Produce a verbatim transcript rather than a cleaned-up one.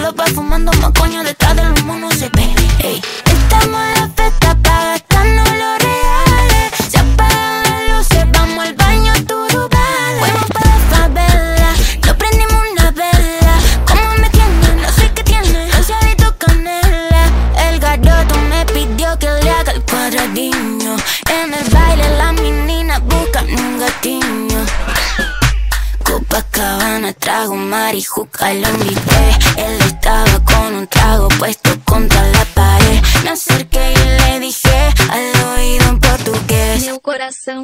los va fumando más coño detrás del humo no se ve. Ey. Estamos en la fiesta pa' gastarnos los reales. Se apagan las luces, vamos al baño, tú dale. Fuimos pa' la favela, nos prendimos una vela. ¿Cómo me tiene? No sé qué tiene, rociadito canela. El garoto me pidió que le haga el cuadradinho. En el baile las meninas buscan un gatiño. Copacabana, trago, marijuca, lo invité. Él estaba con un trago puesto contra la pared. Me acerqué y le dije al oído en portugués: meu coração